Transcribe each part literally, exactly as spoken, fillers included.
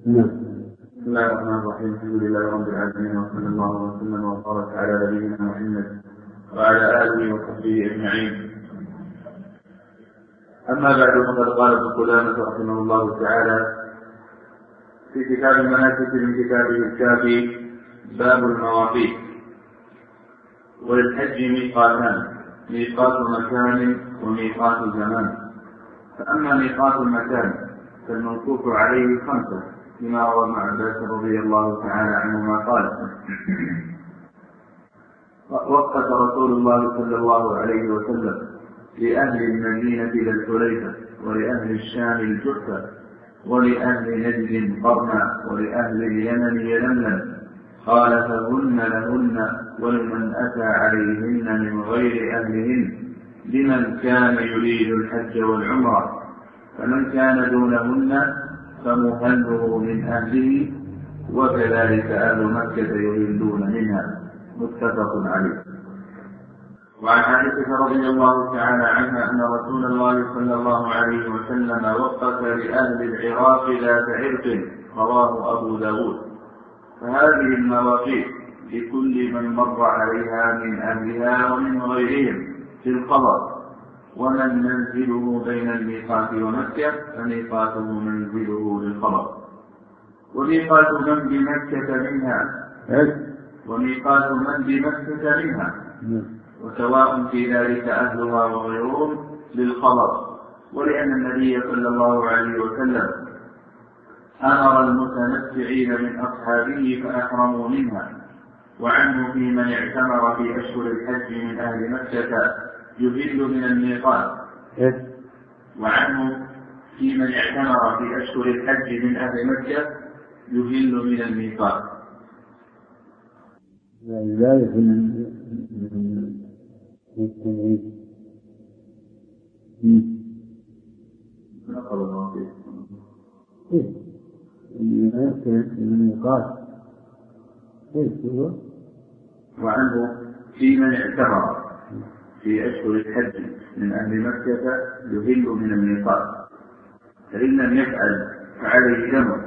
نعم. بسم الله الرحمن الرحيم. الحمد لله رب العالمين، وصلى الله وسلم وبارك على نبينا محمد وعلى آله وصحبه أجمعين. أما بعد، فقد قال ابن قدامة رحمه الله تعالى في كتاب المناسك من كتابه الكافي: باب المواقيت. وللحج ميقاتان: ميقات مكان وميقات زمان. فأما ميقات المكان فالموقوف عليه خمسة، كما روى ابن عباس رضي الله تعالى عنهما قال: وقت رسول الله صلى الله عليه وسلم لأهل المدينة ذا الحليفة، ولأهل الشام الجحفة، ولأهل نجد قرنا، ولأهل اليمن يلملم. قال: فهن لهن ولمن أتى عليهن من غير أهلهن، لمن كان يريد الحج والعمرة. فمن كان دونهن فمهله من أهله، وكذلك أهل مكة يهلون منها. متفق عليه. وعن عائشة رضي الله تعالى عنها أن رسول الله صلى الله عليه وسلم وقت لأهل العراق ذات عرق، رواه أبو داود. فهذه المواقيت لكل من مر عليها من أهلها ومن غيرهم في القضاء. ومن منزله بين الميقات ومكة فميقاته منزله للقضاء. وميقات من بمكة منها وميقات من بمكة منها وسواء في ذلك أهلها وغيرهم للقضاء. ولأن النبي صلى الله عليه وسلم أمر المتمتعين من أصحابه فأحرموا منها. وعنه في من اعتمر في أشهر الحج من أهل مكة يهل من الميقات. وعنه في من اعتمر في أشهر الحج من أهل مكة يهل من الميقات. ذلك من التنعيم. نقل الله فيه الميقات. وعنه في من اعتمر في أشهر الحج من أهل مكة يهل من الميقات، فإن لم يفعل فعليه دم.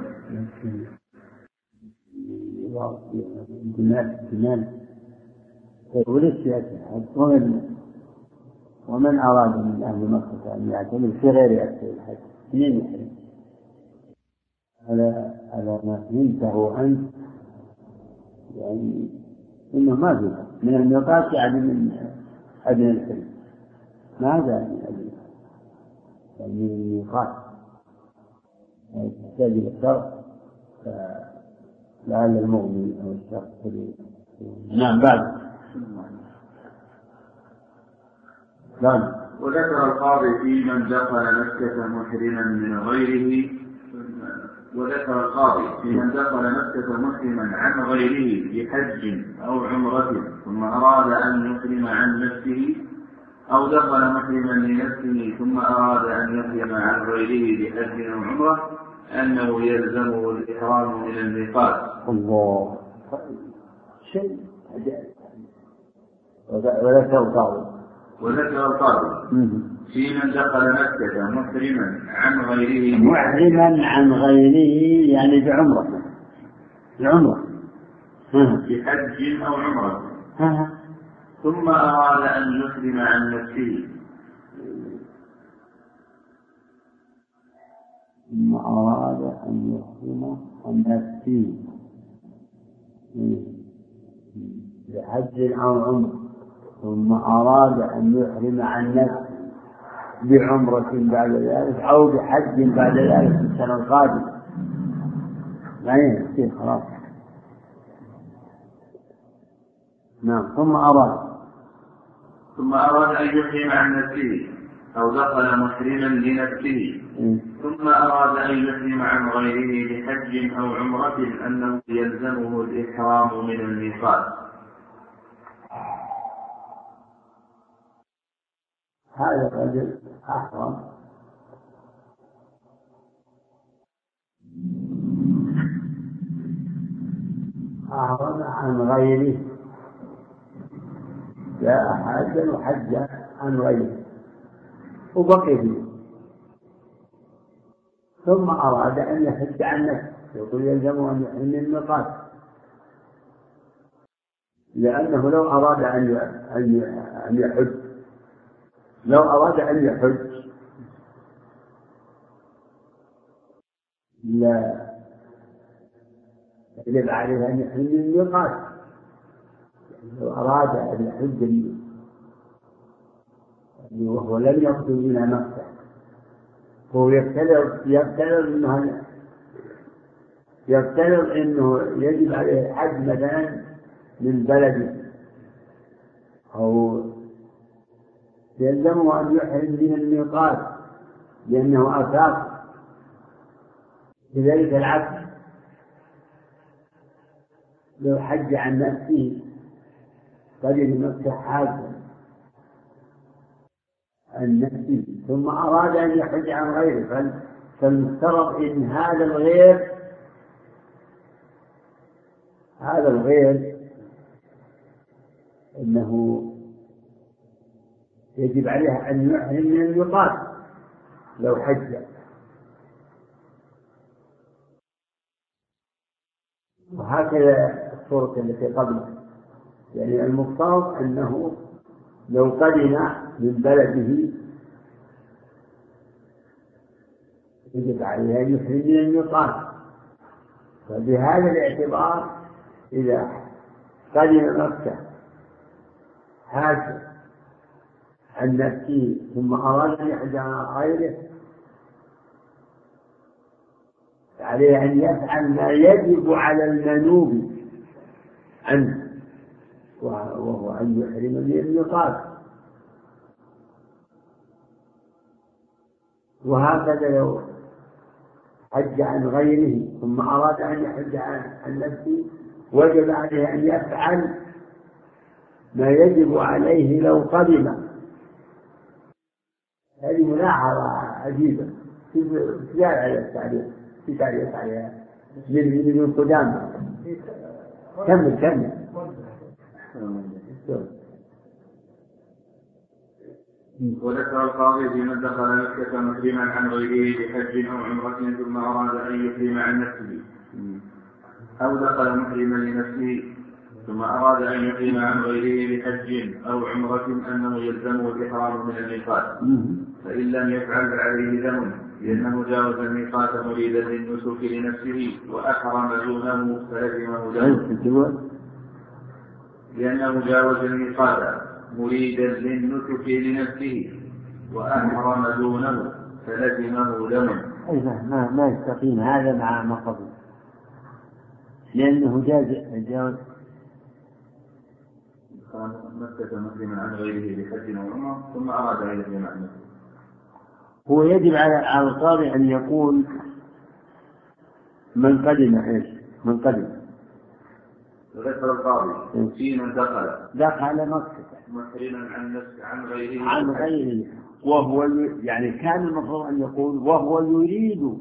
ومن ومن أراد من أهل مكة أن يعتمر في غير أشهر الحج منين يحرم؟ على على ما فهمته أنت، يعني إنه ما فيها من الميقات، يعني من أدنى الحلم. ماذا من أدنى يعني من الميقات تحتاج إلى الشرط، فلعل المغني أو الشرط. نعم. بعد نعم. وذكر القاضي في من دخل مكة محرما من غيره وذكر القاضي في من دخل مكة محرما عن غيره بحج أو عمرة ثم أراد أن يحرم عن نفسه، أو دخل محرما لنفسه ثم أراد أن يحرم عن غيره بحج أو عمرة، أنه يلزمه الإحرام من الميقات. الله شيء عجائب. وذكر القاضي وذكر القاضي في من دخل مكة محرما عن غيره محرما عن غيره يعني بعمرة بعمرة بحج أو عمرة ثم أراد أن يحرم عن نفسه ثم أراد أن يحرم عن نفسه بحج أو عمرة ثم أراد أن يحرم عن نفسه بعمرة بعد ذلك أو بحج بعد ذلك في السنة القادمة. لا يصير خلاص. نعم. ثم أراد ثم أراد أن يحرم عن نفسه أو دخل محرما لنفسه ثم أراد أن يحرم عن غيره بحج أو عمرة، أنه يلزمه الإحرام من الميقات. هذا الرجل أحرم أحرم عن غيره، جاء حاجا وحج عن غيره وبقي فيه، ثم أراد أن يحج عن نفسه، يقول يلزمه أن يحرم من الميقات، لأنه لو أراد أن يحج لو أراد أن يحج لا يجب عليه أن يحرم من الميقات. لو أراد أن يحج وهو لم يقصد إلى مكة، هو يفترض يفترض إنه يفترض إنه يجب عليه الحج مثلا من بلده، أو يلزمه أن يحرم من الميقات لأنه أساس لذلك العبد لو حج عن نفسه قدر مكة حاجة عن نفسه ثم أراد أن يحج عن غيره، فالمفترض إن هذا الغير هذا الغير إنه يجب عليه أن يحرم من الميقات لو حج. وهكذا الصورة التي قبله، يعني المفترض أنه لو قدم من بلده يجب عليه أن يحرم من الميقات. فبهذا الاعتبار إذا قدم مكة حاج عن نفسه ثم أراد أن يحج عن غيره عليه أن يفعل ما يجب على المنوب عنه، وهو أن يحرم من الميقات. وهكذا لو حج عن غيره ثم أراد أن يحج عن نفسه وجب عليه أن يفعل ما يجب عليه لو قدم. هذه ملاحظة عجيبة في على التعليق في تعليق عليها من من قدام. كمل كمل. وذكر القاضي في من دخل مكة محرما عن غيره بحج أو عمرة ثم أراد أن يحرم عن نفسه، أو دخل محرما لنفسه ثم أراد أن يحرم عن غيره بحج أو عمرة أنه يلزمه الإحرام من الميقات، فإن لم يفعل فعليه ذنب، لأنه جاوز الميقات مريدا للنسك لنفسه وأحرم دونه فلزمه ذنب، لأنه جاوز الميقات مريدا للنسك لنفسه وأحرم دونه فلزمه ذنب. أيضا ما ما يستقيم هذا مع ما قبل، لأنه جاز جاوز مكة محرما عن غيره بحج أو عمرة ثم أراد أن يحرم عن نفسه. هو يجب على القاضي أن يقول من قدم إيش من قدم. ذكر القاضي في من دخل دخل مكة محرما عن نفسه عن غيره عن غيره وهو يعني كان المفروض أن يقول وهو يريد،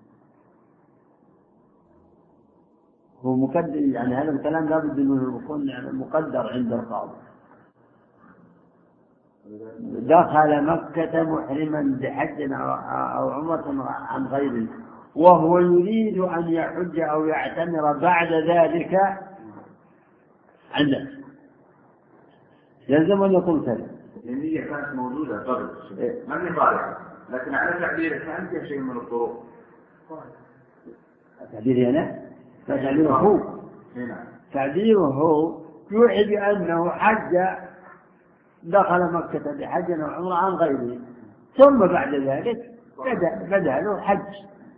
هو مقدر، يعني هذا الكلام لابد أنه يكون يعني مقدر عند القاضي. دخل مكة محرما بحج أو عمرة عن غيره وهو يريد أن يحج أو يعتمر بعد ذلك عن نفسه، يلزم أن يكون كذا. النية كانت موجودة قبل ما هي صالحة، لكن على تعبير كان فيها شيء من الطرق. تعبيري أنا؟ تعبيره هو تعبيره هو يوحي بأنه حج دخل مكة بحج أو عمرة عن غيره ثم بعد ذلك بدأ بدأ له حج.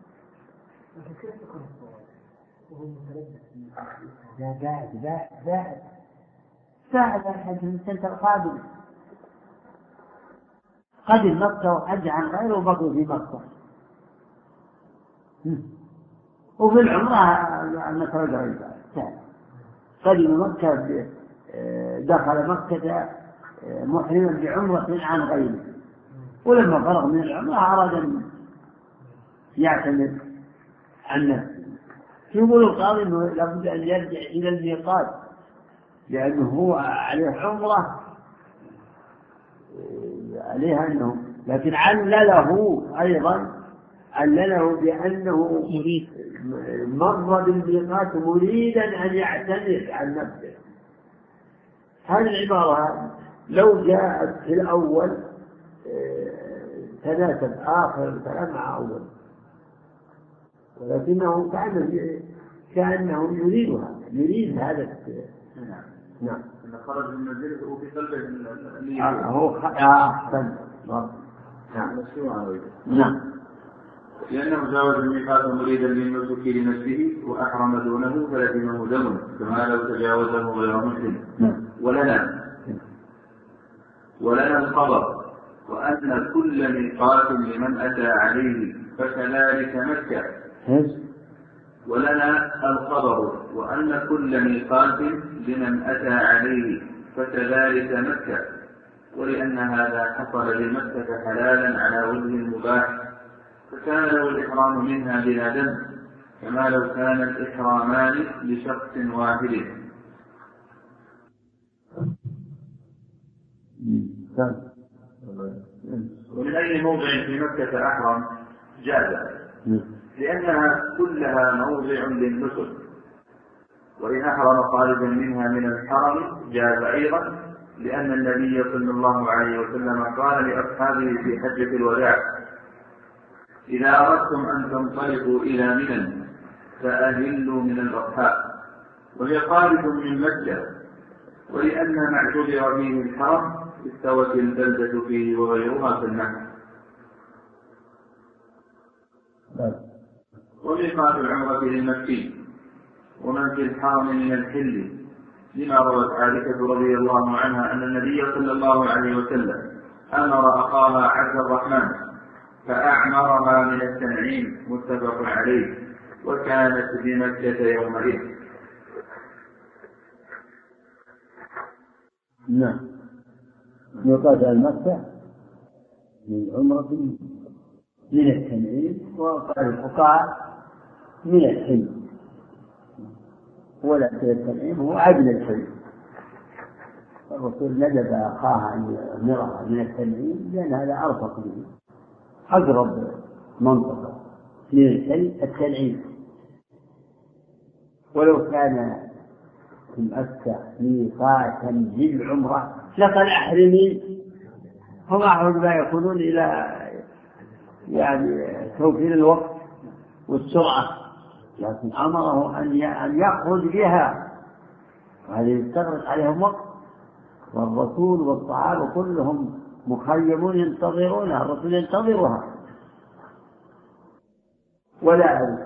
لا بعد بعد بعد بعد الحج من السنة القادمة قدم مكة وحج عن غيره وبقي في مكة. وفي العمرة مثلا غير قدم مكة دخل مكة محرما بعمرة عن غيره، ولما فرغ من العمرة أراد أن يعتمد عن نفسه. يقول القاضي أنه لابد أن يرجع إلى الميقات لأنه هو عليه عمرة عليها أنه، لكن علّله أيضا علله بأنه مريد مر بالميقات مريدا أن يعتمد عن نفسه. هذه العبارة لو جاءت في الأول تناسب آخر الكلام مع أول، ولكنه كأنه كأنه يريدها يريد هذا. نعم. خرج من منزله وفي قلبه هو أحسن. نعم. نعم. لأنه جاوز الميقات مريدا للنسك لنفسه وأحرم دونه فلزمه دم كما لو تجاوزه غير مسلم. ولنا ولنا الخبر وأن كل ميقات لمن أتى عليه فكذلك مكة. ولنا الخبر وأن كل ميقات لمن أتى عليه فكذلك مكة، ولأن هذا حصل لمكة حلالا على وجه المباح فكان له الإحرام منها بلا دم كما لو كان الإحرامان لشخص واحد. ومن أي موضع في مكة أحرم جاز لأنها كلها موضع للنسك، وإن أحرم خارجا منها من الحرم جاز أيضا، لأن النبي صلى الله عليه وسلم قال لأصحابه في حجة الوداع: إذا أردتم أن تنطلقوا إلى منى فأهلوا من الأضحى، وهي خارج من مكة، ولأن ما اعتبر فيه الحرم استوت البلدة فيه وغيرها في النحل. وميقات العمرة للمكي ومن في الحرم من الحل، لما روت عائشة رضي الله عنها أن النبي صلى الله عليه وسلم أمر أخاها عبد الرحمن فأعمرها من التنعيم، متفق عليه، وكانت بمكة يومئذ. نعم. ميقات المكة من عمرة من التنعيم، وقال الفقهاء من الحلم، ولا التنعيم هو عدل الحلم. الرسول ندب أخاها أن يأمرها من التنعيم لأن هذا أرفق به، أقرب منطقة من الحلم التنعيم. ولو كان في مكة ميقاتا للعمرة لقد أحرمي، هم أحرم لا يكونون إلى يعني توفير الوقت والسرعة، لكن أمره أن يخرج بها، وهذه يستغرق عليهم وقت، والرسول والصحابة كلهم مخيمون ينتظرونها، الرسول ينتظرها. ولا أعرف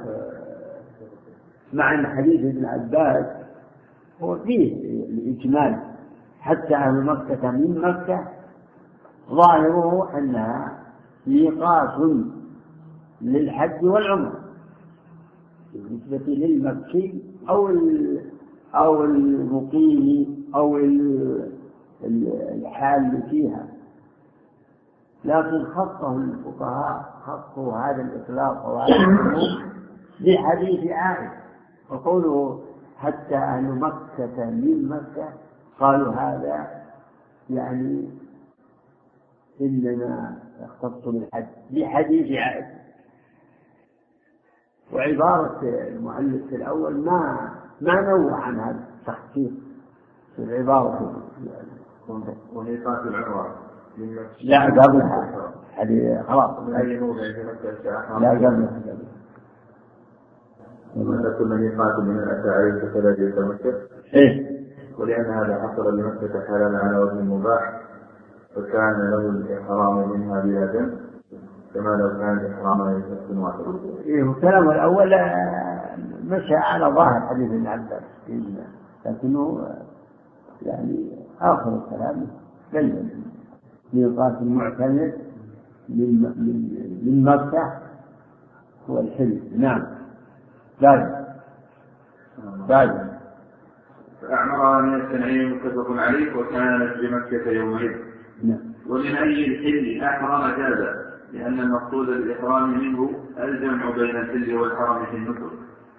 معنى حديث ابن عباس هو فيه الإجمال، حتى أهل مكة من مكة ظاهره أنها ميقات للحج والعمرة بالنسبة للمكي أو أو المقيم أو الحال فيها، لكن خصه الفقهاء خصوا هذا الإطلاق وهذا العموم بحديث عائشة، وقوله حتى أهل مكة من مكة قالوا هذا يعني إننا يختص بالحج بحديث عائشة. وعبارة المؤلف في الأول ما ما نوع عن هذا التخصيص في العبارة. وميقات العمرة لا قبلها هذه خلاص أي موضع في مكة لا قبلها ومتى كل ميقات من الأتى عليه فكذلك مكة. إيه. ولأن هذا حصل لمكة حلالا على وجه المباح فكان له الإحرام منها بلا دم كما لو كان الإحرام لشخص واحد. إيه. الكلام الأول مشى على ظاهر حديث ابن عباس، لكنه يعني آخر الكلام بين ميقات المعتمر من مكة هو الحلم. نعم. ثالث ثالث فأعمرها من التنعيم، متفق عليه، وكانت بمكة يومئذ. ومن أي الحل أحرم جاز، لأن المقصود بالإحرام منه الجمع بين الحل والحرم في النسك،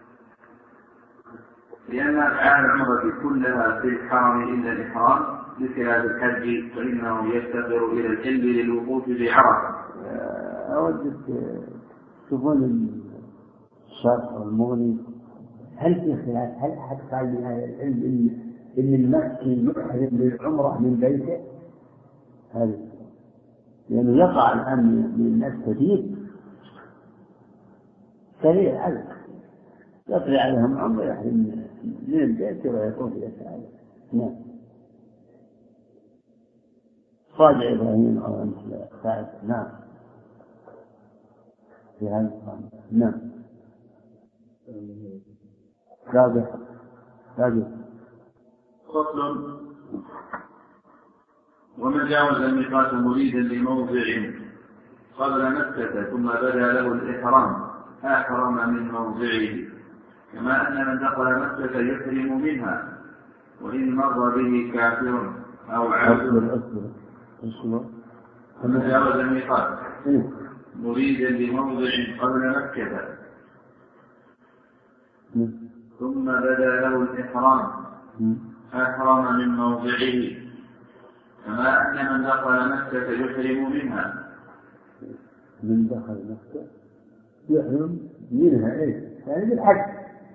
لأن أفعال العمرة كلها في الحرم إلا الإحرام، بخلاف الحج فإنه يفتقر إلى الحل للوقوف بعرفة. أود تشوفون الشرح والمغني هل في خلاف؟ هل أحد قال من أهل العلم إن إن المكي يحرم بالعمرة من بيته؟ هذا لأنه يقع الآن من الناس كثير سريع على يطلع عليهم عمرة يحرم من البيت ويكون في أسعاره. نعم. صادع إبراهيم أو أنت فاعل. نعم. في هذا الصامت. نعم. رابع رابع فصل. ومن جاوز الميقات مريدا لموضع قبل مكة ثم بدا له الإحرام أحرم من موضعه، كما أن من دخل مكة يحرم منها وإن مر به كافر أو عبد. ومن جاوز الميقات مريدا لموضع قبل مكة ثم بدا له الإحرام أحرم من موضعه، كما أن من دخل مكة يحرم منها. من دخل مكة يحرم منها إيه؟ يعني بالحج.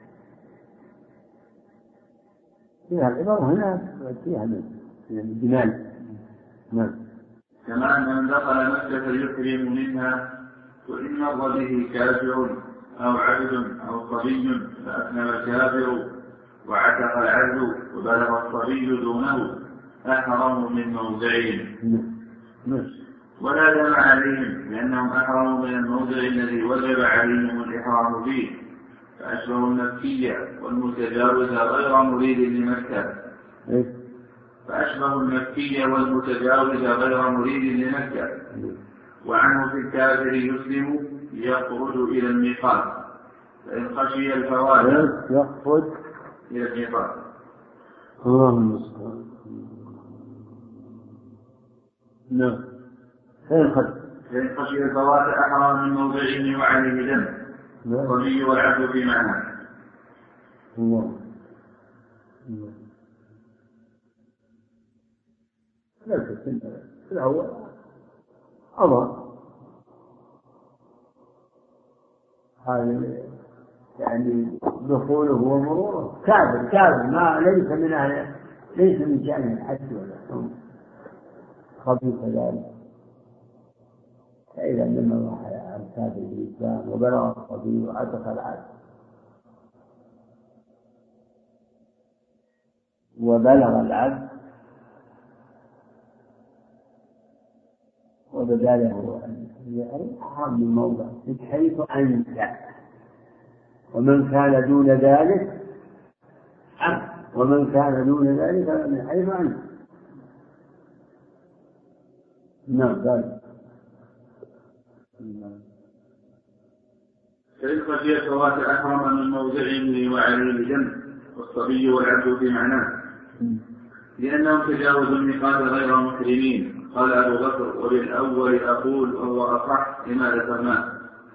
فيها العبارة هنا فيها الجمال. نعم. كما أن من دخل مكة يحرم منها وإن مر به كافر أو عبد أو صبي فأثنى الكافر وعتق العبد وبلغ الصبي دونه أحرموا من موضعهم. ولا دم عليهم لأنهم أحرموا من الموضع الذي وجب عليهم الإحرام فيه، فأشبه المكية والمتجاوز غير مريد لمكة فأشبه المكية والمتجاوز غير مريد لمكة. وعنه في الكافر يسلم يخرج إلى الميقات فإن خشي الفوات يخرج إلى الميقات. اللهم نعم. فإن خشي الفوات أحرم من موضعه وعليه دم الصبي والعبد في معنى. الله لا تكن في الأول أمر هذا يعني دخوله ومروره كافر كافر ما ليس من أهل ليس من شأن الحج ولا الصوم خبيث ذلك. فإذا من الله على كافر الإسلام وبلغ الصبي وعتق العبد وبلغ العبد وبدا له أن أحرم من موضع حيث أنت، ومن كان دون ذلك ومن كان دون ذلك من حيث أنت. نعم. ذلك فإن خشي الفوات أحرم من موضعه وعليه دم والصبي والعبد في معناه، لأنهم تجاوزوا الميقات غير محرمين. قال أبو بكر وبالأول أقول وهو أصح لما ذكرناه.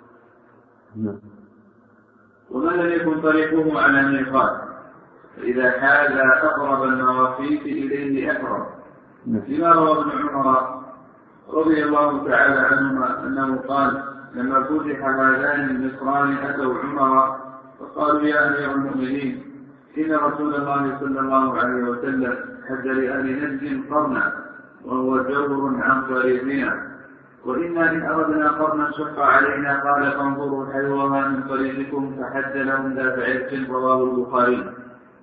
وما لم يكن طريقه على ميقات فإذا حاز أقرب المواقيت إليه أقرب، لما روى ابن عمر رضي الله تعالى عنهما أنه قال لما فتح هذان المصران أتوا عمر فقالوا يا أمير المؤمنين إن رسول الله صلى الله عليه وسلم حج لأهل نجد قرنا وهو جور عن طريقنا، وإنا إن أردنا قرنا شق علينا قال فانظروا حلوها من طريقكم فحج لهم ذات عرق رواه البخاري.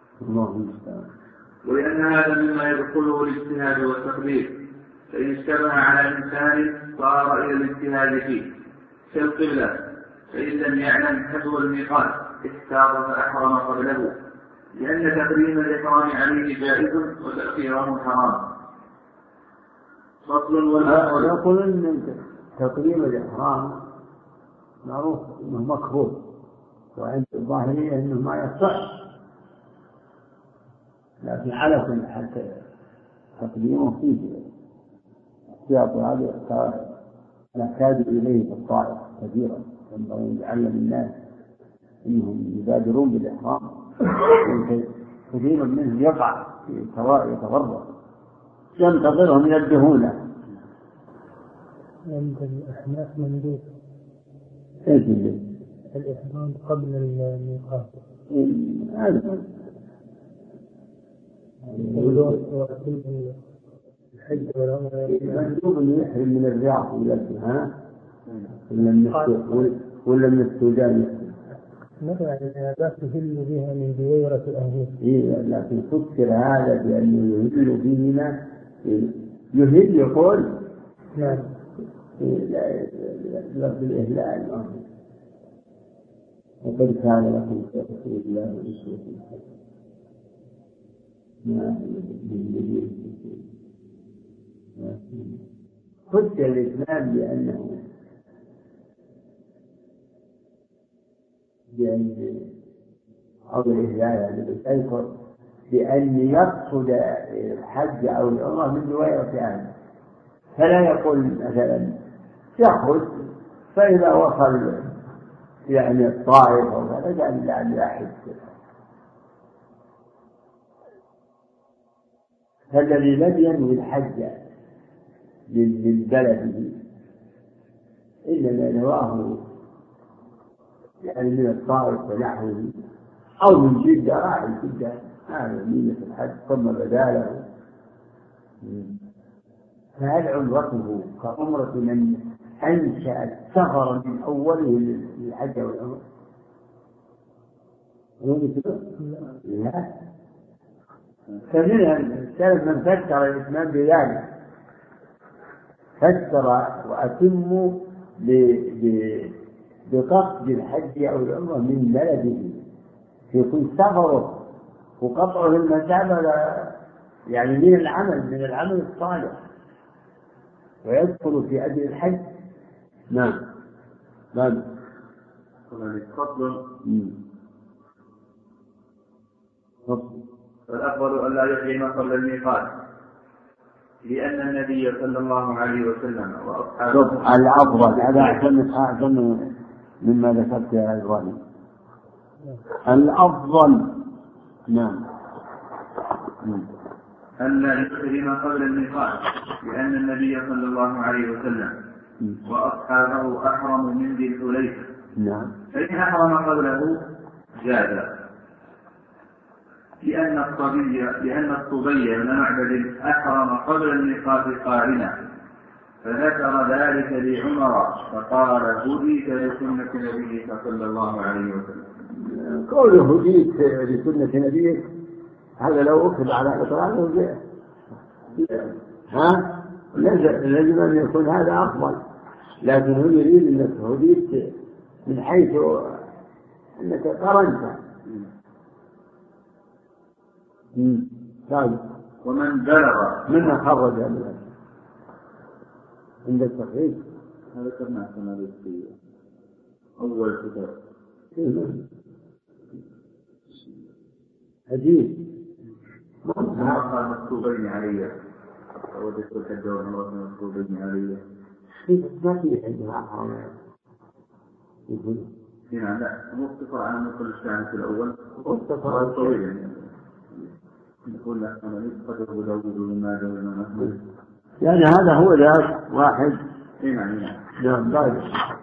ولأن هذا مما يدخله الاجتهاد والتقدير، فإن اشتبه على إنسان صار إلى الاجتهاد فيه كالقبلة، فإن لم يعلم حذو الميقات احتاط فأحرم قبله، لأن تقديم الإحرام عليه جائز وتأخيره حرام. فصل. ولا يقول أن تقديم الإحرام معروف أنه مكروه، وعند الظاهرية أنه ما يصح، لكن على كل حال تقديمه فيه احتياط. هذا نحتاج إليه بالطائف كثيرا، ينبغي أن يعلم الناس أنهم يبادرون بالإحرام، كثير منهم يقع في سواء يتغرب ينتظرهم من الدهولة. عند الأحناف مندوب ايش اللي؟ الإحرام قبل الميقات. هذا الحج والعمرة مندوب انه يحرم من الرياض ولا ها؟ ولا من ولا من السودان. مثلا لا تهل بها من دويرة الأهل. إيه لكن فكر هذا بأنه يهل بهما يهل يقول نعم لفظ الإهلال وقد كان لكم في رسول الله أسوة حسنة ما فكر الإسلام بأنه بأن أو الإهلال يعني بالأيقظ بأن يقصد الحج أو العمرة من دوائر أهله، فلا يقول مثلا يخرج فإذا وصل يعني الطائف أو هذا قال لعل يحج. فالذي لم ينوي الحج من بلده إنما نواه يعني من الطائف ونحوه أو من جدة راح جدة هذا نية الحج ثم بداله، فهل عمرته كعمرة من أنشأ السفر من أوله للحج والعمرة؟ لا. فمن السلف من فسر الإسلام بذلك، فسر وأتموا بقصد الحج أو العمرة من بلده يكون سفره وقطعه المسافة يعني من العمل من العمل الصالح ويدخل في أجل الحج. نعم نعم. فصل فالأفضل أن لا يحرم قبل الميقات لأن النبي صلى الله عليه وسلم وأصحابه الأفضل هذا أحسن أحسن مما ذكرت يا إبراهيم. الأفضل نعم أن لا يحرم قبل الميقات لأن النبي صلى الله عليه وسلم وأصحابه أحرموا من ذي الحليفة. نعم. فإن أحرم قبله جاز لأن الصبي لأن الصبي بن معبد أحرم قبل الميقات قارنا فذكر ذلك لعمر فقال هديت لسنة نبيك صلى الله عليه وسلم. قوله هديت لسنة نبيك هذا لو أخذ على إطلاقه ها لازم أن يكون هذا أفضل، لكن هو يريد أنك هديت من حيث أنك قرنت. ومن بلغ من خرج هذا عند التخريج هذا كما كما في أول كتاب حديث ما قال مكتوبين علي أو ذكر الحجة والعمرة مكتوبين علي ما في حجة يقول هنا لا مختصر عن مثل الشعر في الأول مختصر طويل يعني يقول لك أنا نسخة أبو داود وما داود أحمد يعني هذا هو ذاك واحد. نعم نعم بعد.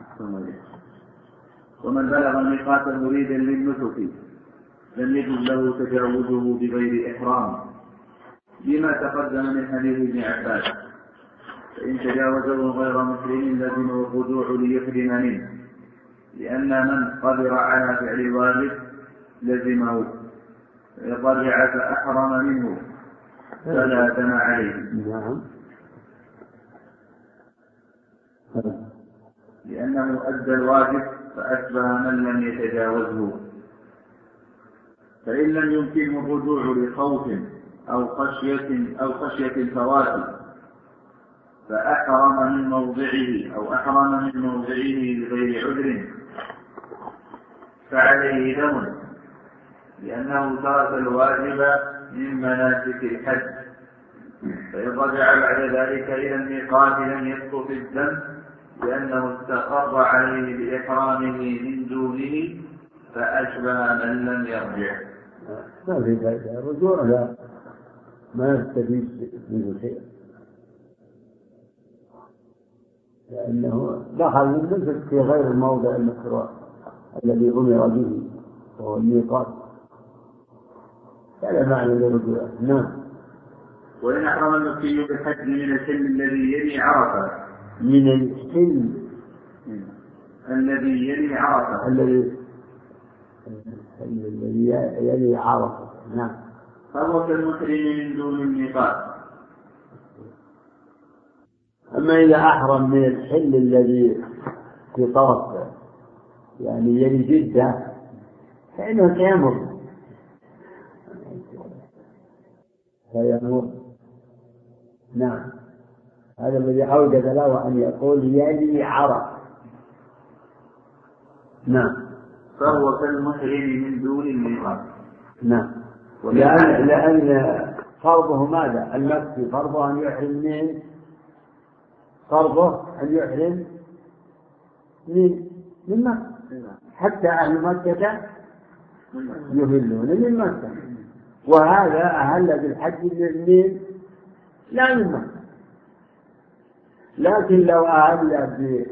ومن بلغ الميقات مريدا للنسك لم يجوز له تجاوزه بغير إحرام لما تقدم من حديث ابن عباس فإن تجاوزه غير مسلم لزمه الرجوع ليحرم منه لأن من قدر على فعل الواجب لزمه رجع فأحرم منه فلا دم عليه. نعم. لأنه أدى الواجب فأشبه من لم يتجاوزه. فإن لم يمكنه الرجوع لخوف أو خشية أو خشية الفوات فأحرم من موضعه أو أحرم من موضعه بغير عذر فعليه دم لأنه ترك الواجب من مناسك الحج. فإن رجع بعد ذلك إلى الميقات لم يسقط الدم لأنه استقر عليه بإحرامه من دونه فأشبه من لم يرجع. ما في فائدة الرجوع لا ما يستفيد منه شيء. لأنه دخل من في غير الموضع المشروع الذي أمر به وهو الميقات، هذا معنى للرجوع. نعم. وإن أحرم المكي بالحج من الحل الذي يلي عرفة، من الحل الذي يلي عرفة الذي الذي يلي عرفة. نعم. فهو كالمحرم من دون الميقات. أما إذا أحرم من الحل الذي في طرف يعني يلي جدة فإنه سيمر سيمر. نعم. هذا الذي أوجد له أن يقول يلي عرف. نعم. فهو كالمحرم من دون الميقات. نعم. لأن, لأن فرضه ماذا؟ المكي فرضه أن يحرم من فرضه أن يحرم من من مكة، حتى أهل مكة يهلون من مكة، وهذا أهل بالحج من لا من مكة. لكن لو أهل ب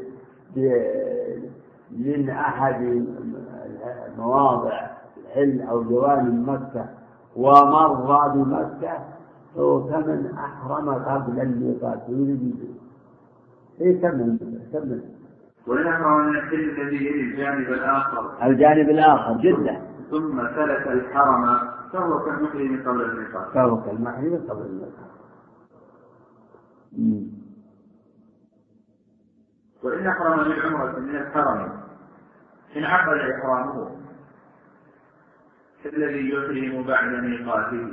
من أحد مواضع الحل أو جوانب مكة ومر بمكة هو كمن أحرم قبل الميقات يريد إيه كمل كمل. وإن أحرم من الحل الذي يلي الجانب الآخر الجانب الآخر جدة ثم سلك الحرم فهو كالمحرم قبل الميقات. فهو كالمحرم قبل الميقات. وإن أحرم بالعمرة من الحرم انعقد إحرامه الذي يحرم بعد ميقاته.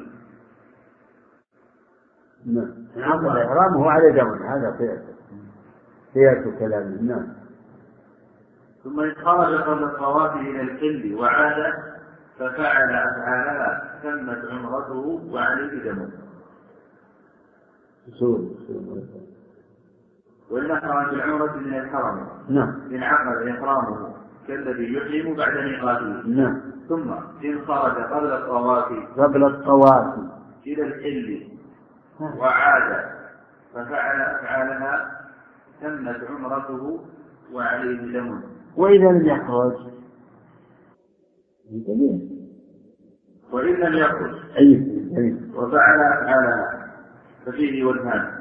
نعم. انعقد إحرامه على دم. هذا قياسه قياس كلامه. نعم. ثم إن خرج قبل الطواف إلى الحل وعاد ففعل أفعالها تمت عمرته وعليه دم. سوري. وإن أحرم بالعمرة من الحرم نعم. انعقد إحرامه كالذي يحرم بعد ميقاته. نعم. ثم إن خرج قبل الطواف قبل الطواف إلى الحل وعاد ففعل أفعالها تمت عمرته وعليه دم. وإذا لم يخرج وإن لم يخرج أي وفعل أفعالها ففيه وجهان،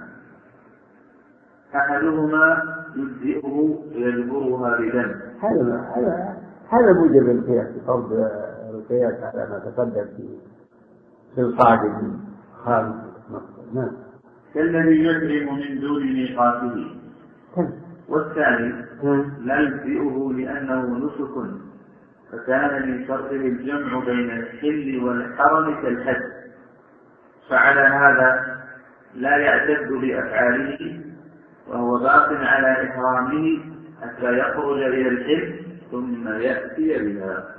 أحدهما يجزئه يجبرها بدم. هذا هذا هذا موجب القياس فرض القياس على ما تقدم في في القاعدة خامس. نعم. كالذي يحرم من دون ميقاته. والثاني لا يجزئه لأنه نسك فكان من شرطه الجمع بين الحل والحرم كالحج، فعلى هذا لا يعتد بأفعاله وهو باق على إحرامه حتى يخرج إلى الحل ثم يأتي بها.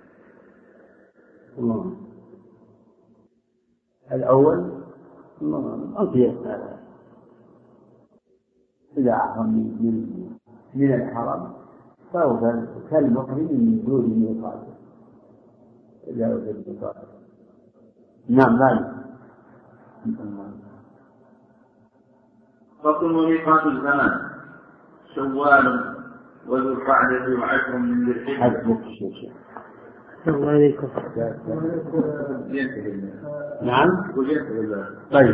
الله. الأول أطيب هذا إذا أحرم من من الحرم فهو كالمحرم من دون ميقات إذا وجد ميقات. نعم. ذلك فصل ميقات الزمان شوال وذو القعدة وعشر من ذي الحجة. السلام عليكم. نعم. طيب.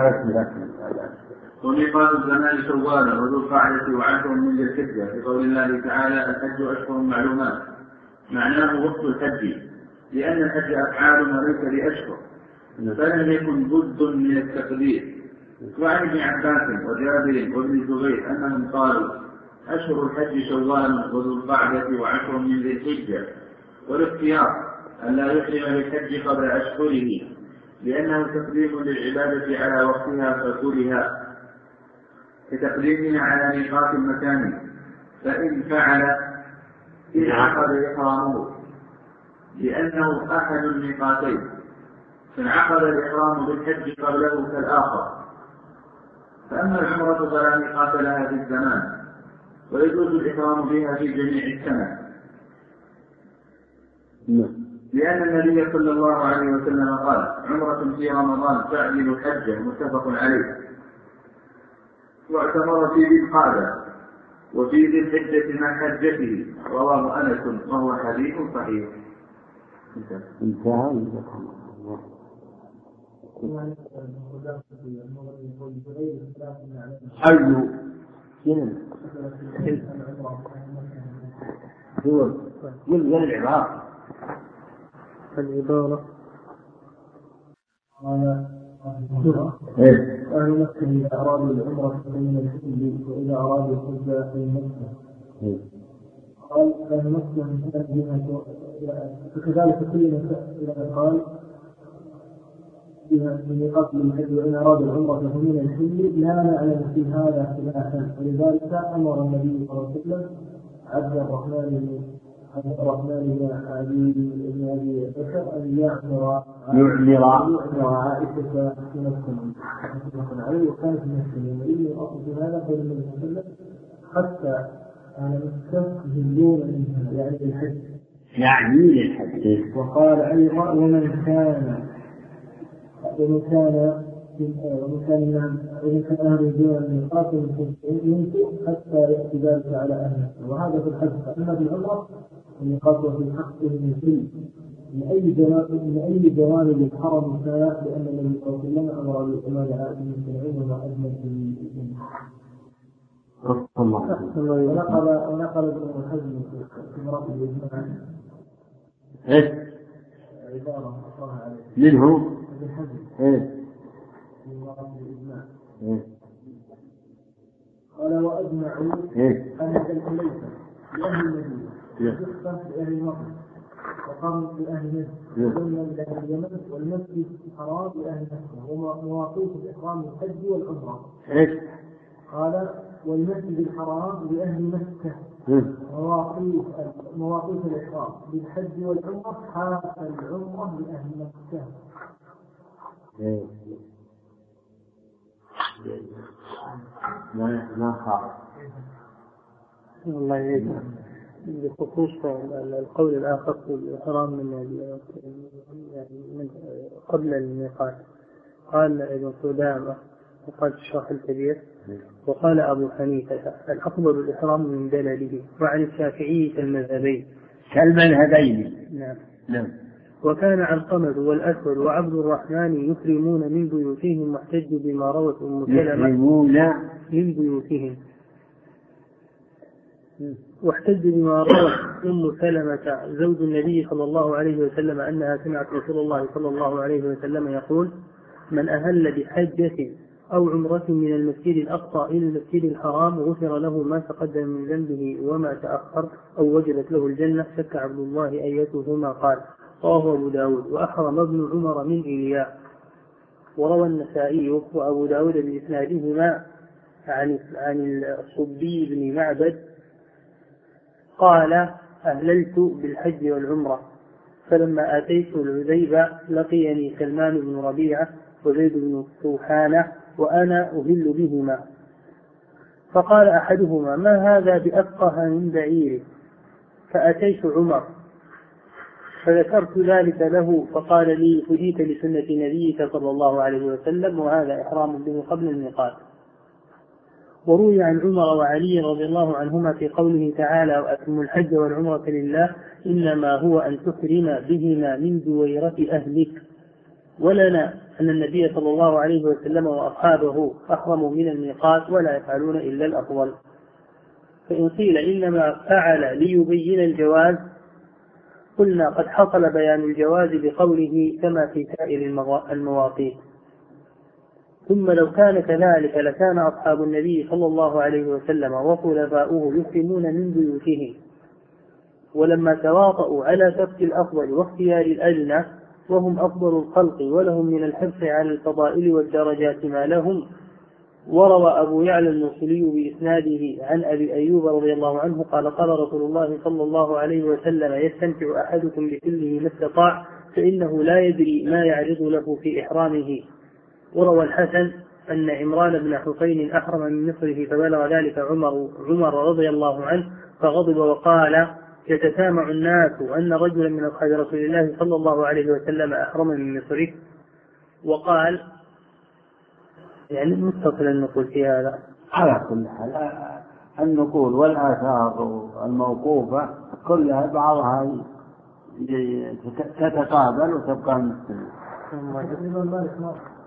وميقات الزمان شوال وذو القعدة وعشر من ذي الحجة في قول الله تعالى الحج أشهر معلومات، معناه وقت الحج، لأن الحج أفعال وليس بأشهر، فلم يكن بد من التقدير. وعن ابن عباس وجابر وابن الزبير أنهم قالوا أشهر الحج شوال وذو القعدة وعشر من ذي الحجة، والاختيار أن لا يحرم بالحج قبل أشهره لأنه تقديم للعبادة على وقتها فكلها كتقديمها على ميقات المكان، فإن فعل انعقد إحرامه لأنه أحد الميقاتين، فانعقد الإحرام بالحج قبله كالآخر. فأما العمرة فلا ميقات لها في الزمان ويجوز الإحرام بها في جميع السنة، لأن النبي صلى الله عليه وسلم قال عمرة في رمضان تعدل حجة، متفق عليه. واعتمر في ذي القعدة وفي ذي الحجة مع حجته، رواه أنس وهو حديث صحيح. انتهى. حلو جنن هو يلغى العبارة العبارة قال أهل مكة إذا أرادوا العمرة فإن الحج، وإذا أرادوا الحج فإن مكة. قال أهل مكة من جهة، وكذلك كل من قال من قبل الحج وإن أراد العمرة فمن الحج لا نعلم في هذا خلافا، ولذلك أمر النبي صلى الله عليه وسلم عبد الرحمن بن عبد الرحمن بن عبيد بن أبي بكر أن يعمر يعمر عائشة في مكة عليه، وكانت من المسلمين. وإني أصل في هذا قول النبي صلى الله عليه وسلم حتى أنا مكة يهلون منها يعني الحج يعني للحج. وقال أيضا ومن كان ومن كان ومن كان ومن كان أهل دون الميقات يمكن حتى يأتي ذلك على أهله. وهذا في الحج. أما في العمرة الميقات وفي الحق من كل من أي جوانب من أي جوانب الحرم كان، لأن النبي صلى الله عليه وسلم أمر بالإمام عائد من سبعين وما أجمل في ونقل ونقل ابن حزم في مراتب الإجماع عبارة الله عليه منه ابن حزم في مراتب الإجماع قال وأجمعوا أن الحليفة لأهل المدينة وجفة لأهل مكة وقرن لأهل نجد ومن لأهل اليمن والمسجد الحرام لأهل مكة ومواقيت الإحرام الحج والعمرة. قال والمسجد الحرام لأهل مكة مواقيت مواقيت الإحرام بالحج والعمرة حتى العمرة لأهل مكة. ما ما خاف والله يجب بخصوص القول الآخر في الإحرام من يعني من قبل الميقات. قال ابن قدامة وقال الشرح الكبير وقال أبو حنيفة الأفضل الإحرام من بلده، وعن الشافعي المذهبين كالمذهبين. نعم نعم. وكان علقمة والأسود وعبد الرحمن يحرمون من بيوتهم، واحتجوا بما روت أم سلمة من بيوتهم واحتج بما روت أم سلمة زوج النبي صلى الله عليه وسلم أنها سمعت رسول الله صلى الله عليه وسلم يقول من أهل بحجة أو عمرة من المسجد الأقصى إلى المسجد الحرام غفر له ما تقدم من ذنبه وما تأخر أو وجبت له الجنة. شك عبد الله أيتهما قال. رواه أبو داود. وأحرم ابن عمر من إيلياء. وروى النسائي وأبو داود بإسنادهما عن عن الصبي بن معبد قال أهللت بالحج والعمرة، فلما أتيت العذيبة لقيني سلمان بن ربيعة وزيد بن سوحانة وأنا أهل بهما، فقال أحدهما ما هذا بأفقه من بعيره، فأتيت عمر فذكرت ذلك له فقال لي هديت لسنة نبيك صلى الله عليه وسلم، وهذا إحرام به قبل الميقات. وروي عن عمر وعلي رضي الله عنهما في قوله تعالى وأتموا الحج والعمرة لله إنما هو أن تحرم بهما من دويرة أهلك. ولنا أن النبي صلى الله عليه وسلم وأصحابه أحرموا من الميقات ولا يفعلون إلا الأفضل. فإن قيل إنما فعل ليبين الجواز قلنا قد حصل بيان الجواز بقوله كما في سائر المواقيت. ثم لو كان كذلك لكان أصحاب النبي صلى الله عليه وسلم وخلفاؤه يحرمون من بيوتهم، ولما تواطؤوا على ترك الأفضل واختيار الأدنى وهم أفضل الخلق ولهم من الحرص على الفضائل والدرجات ما لهم. وروى أبو يعلى الموصلي بإسناده عن أبي أيوب رضي الله عنه قال قال رسول الله صلى الله عليه وسلم يستمتع أحدكم بكله ما استطاع فإنه لا يدري ما يعرض له في إحرامه. وروى الحسن أن عمران بن حسين أحرم من مصره فبلغ ذلك عمر, عمر رضي الله عنه فغضب وقال يتسامع الناس أن رجلا من أصحاب رسول الله صلى الله عليه وسلم أحرم من مصره. وقال يعني متصلا نقول في هذا على كل حال النقول والآثار الموقوفة كلها بعضها تتقابل وتبقى مستمرة.